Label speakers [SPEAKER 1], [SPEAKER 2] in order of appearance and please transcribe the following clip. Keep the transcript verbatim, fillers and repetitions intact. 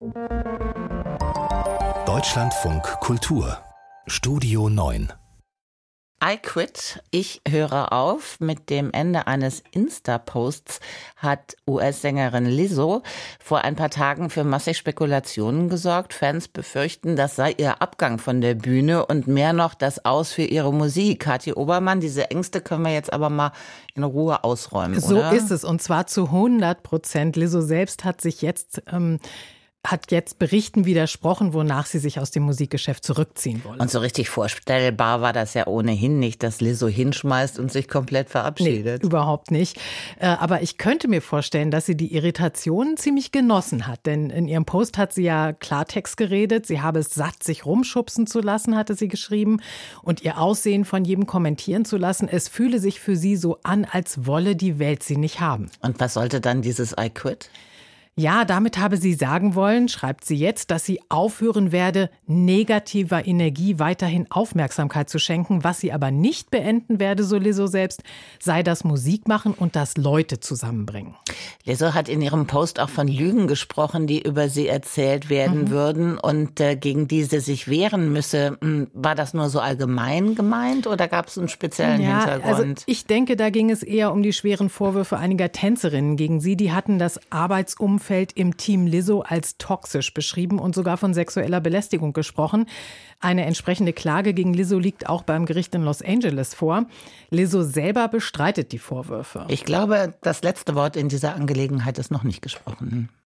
[SPEAKER 1] Deutschlandfunk Kultur Studio neun.
[SPEAKER 2] I Quit, ich höre auf. Mit dem Ende eines Insta-Posts hat U S-Sängerin Lizzo vor ein paar Tagen für massig Spekulationen gesorgt. Fans befürchten, das sei ihr Abgang von der Bühne und mehr noch das Aus für ihre Musik. Kathi Obermann, diese Ängste können wir jetzt aber mal in Ruhe ausräumen,
[SPEAKER 3] so
[SPEAKER 2] oder?
[SPEAKER 3] So ist es, und zwar zu hundert Prozent. Lizzo selbst hat sich jetzt... Ähm hat jetzt Berichten widersprochen, wonach sie sich aus dem Musikgeschäft zurückziehen wolle.
[SPEAKER 2] Und so richtig vorstellbar war das ja ohnehin nicht, dass Lizzo hinschmeißt und sich komplett verabschiedet.
[SPEAKER 3] Nee, überhaupt nicht. Aber ich könnte mir vorstellen, dass sie die Irritation ziemlich genossen hat. Denn in ihrem Post hat sie ja Klartext geredet. Sie habe es satt, sich rumschubsen zu lassen, hatte sie geschrieben. Und ihr Aussehen von jedem kommentieren zu lassen. Es fühle sich für sie so an, als wolle die Welt sie nicht haben.
[SPEAKER 2] Und was sollte dann dieses I Quit?
[SPEAKER 3] Ja, damit habe sie sagen wollen, schreibt sie jetzt, dass sie aufhören werde, negativer Energie weiterhin Aufmerksamkeit zu schenken. Was sie aber nicht beenden werde, so Lizzo selbst, sei das Musikmachen und das Leute zusammenbringen.
[SPEAKER 2] Lizzo hat in ihrem Post auch von Lügen gesprochen, die über sie erzählt werden mhm. würden und äh, gegen die sie sich wehren müsse. War das nur so allgemein gemeint oder gab es einen speziellen
[SPEAKER 3] ja,
[SPEAKER 2] Hintergrund?
[SPEAKER 3] Also ich denke, da ging es eher um die schweren Vorwürfe einiger Tänzerinnen gegen sie. Die hatten das Arbeitsumfeld im Team Lizzo als toxisch beschrieben und sogar von sexueller Belästigung gesprochen. Eine entsprechende Klage gegen Lizzo liegt auch beim Gericht in Los Angeles vor. Lizzo selber bestreitet die Vorwürfe.
[SPEAKER 2] Ich glaube, das letzte Wort in dieser Angelegenheit ist noch nicht gesprochen.